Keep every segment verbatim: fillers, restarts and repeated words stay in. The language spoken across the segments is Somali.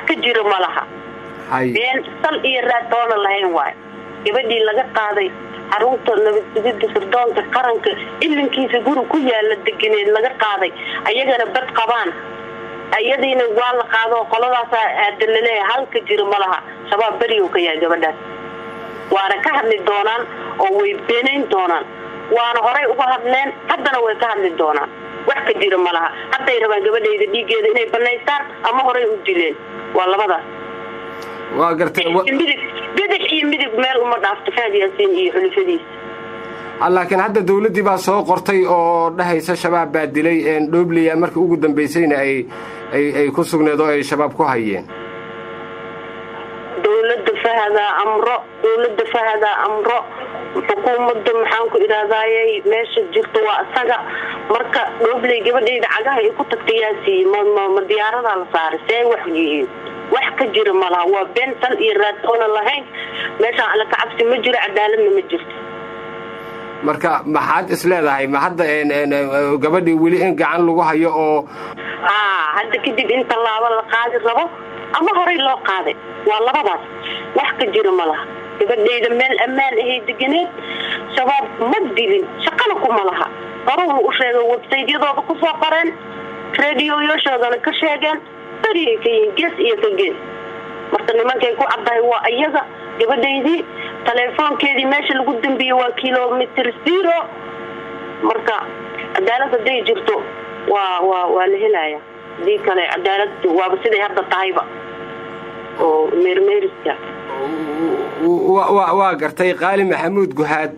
ka jiro malaha been sal iyo raatoona lahayn waay gabadhii laga qaaday xarunta nabadgelyada sirdoonka qaranka ilinkiisa guri ku yaala deganeed laga qaaday ayagana bad qabaan ayadiina waa la qaado qoladaas aadalale halka jiro malaha shabaab bariyo ka yahay gabadhaas waana ka hadli doonaan oo way beenayn doonaan waana horay uga hadleen haddana way ka hadli doonaan wax ka jiro malaha hadday rabaan gabadhayda dhiigeeda inay banaystaan ama horay u dileen waa labadaas waa gartay bidix iyo midig meel uma dhaafto faadiyaasin iyo xulufadiis laakiin hadda dawladii baa soo qortay oo dhahaysa shabaab baa dilay een dhoobliya markii ugu dambeysayna ay ay ay ku sugneedo ay shabaab ku hayeen dawladda fahada amro dawladda fahada amro xukuumadda maxaan ku iraadaayay meesha jirto waa asaga marka dhoobley gabadhayda cagaha ay ku tagtayaasi ma diyaarada la saaray see wax yihiin wax ka jiro malaha waa been sal iyo raatoona lahayn meesha ala ka cabsi ma jiro cadaaladna ma jirto marka maxaad isleedahay ma hadda een gabadhii weli in gacan lagu hayo oo ah hadda kadib inta laaba la qaadi rabo ama horay loo qaaday waa labadaas wax ka jiro malaha gabadhayda meel ammaan ah deganeed shabaab ma dilin shaqana kuma laha horuu u sheegay website-yadooda ku soo qoreen radio-yooshoodana ka sheegeen bariye ka yihiin gees iyo ka gees marka nimankay ku caddahay waa iyaga gabadhaydii telefoonkeedii meesha lagu dambeeyey waa kilomitir zero marka cadaalad hadday jirto waa waa waa la helayaa hadii kale cadaalad waaba siday hadda tahayba oo meermeeriska waa gartay qaali maxamuud guhaad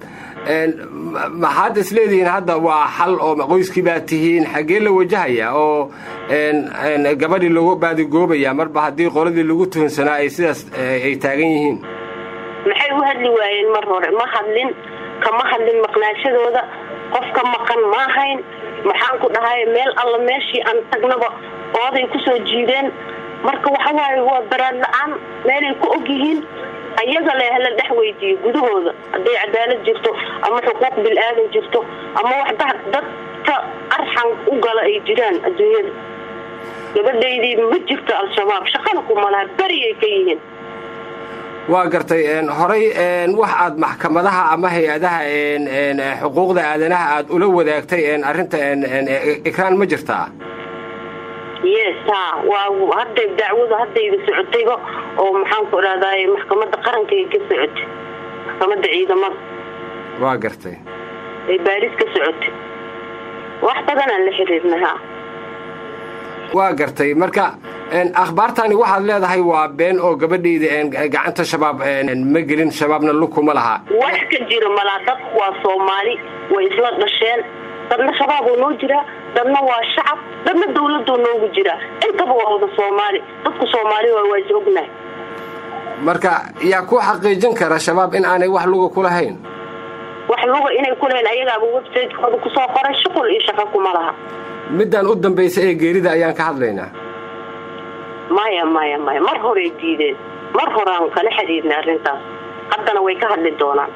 maxaad isleedihiin hadda waa xal oo qoyskii baa tihiin xaggee la wajahaya oo gabadhii lagu baadigoobayaa marba haddii qoladii lagu tuhunsanaa ay sidaas ay taagan yihiin maxay u hadli waayeen mar hore ma hadlin kama hadlin maqnaashadooda qofka maqan ma ahayn maxaan ku dhahay meel alla meeshii aan tagnaba ooday ku soo jiideen marka waxa waaye waa baraad la'aan meelay ku og yihiin ayaga le la dhex weydiiyo gudahooda hadday cadaalad jirto ama xuquuq bilaadan jirto ama wax dadka arxan u gala ay jiraan adduunyada gabadhaydii ma jirto al-shabaab shaqana kuma laha bariyay ka yihiin waa gartay horay wax aad maxkamadaha ama hay-adaha xuquuqda aadanaha aad ula wadaagtay arrinta ikraan ma jirtaa yes ha waa hadda dacwada haddayda socotayba oo maxaan ku idhahdaay maxkamadda qaranka ay ka socotay maxkamadda ciidamada waa gartay ay baaris ka socotay wax badanaan la xiriirnay ha waa gartay marka akhbaartani waxaad leedahay waa been oo gabadhayda gacanta shabaab ma gelin shabaabna lukuma laha wax ka jiro malaa dadku waa soomaali way isla dhasheen dadna shabaab oo noo jira dadna waa shacab dadna dawladoo noogu jira intaba waa wada soomaali dadku soomaali waa waa is ognahay marka yaa ku xaqiijin kara shabaab in aanay wax luga ku lahayn wax luga inay ku lahayn ayagaaba website-kooda ku soo qoray shuqul iyo shaqo kuma laha midaan u dambaysay ee geerida ayaan ka hadlaynaa maya maya maya mar horay diideen mar horaan kala xiriirnay arrintaas haddana way ka hadli doonaan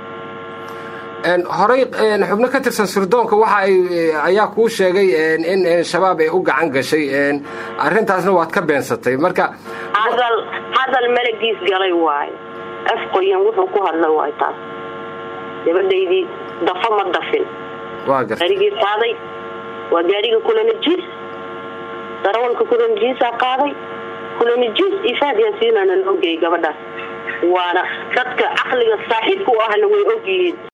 horay xubno ka tirsan sirdoonka waxa ay ayaa kuu sheegay in shabaab ay u gacan gashay arrintaasna waad ka beensatay marka hadal hadal malagiis galay waayo afqoyan wuxuu ku hadlay waay taas gabadhaydii dafa ma dafin waa gartay gaarigii qaaday waa gaariga kulanajiis darawalka kulanajiisaa qaaday kulanajiis ifaad yaasiinana loo geeyey gabadhaas waana dadka caqliga saaxiibka u ahna way og yihiin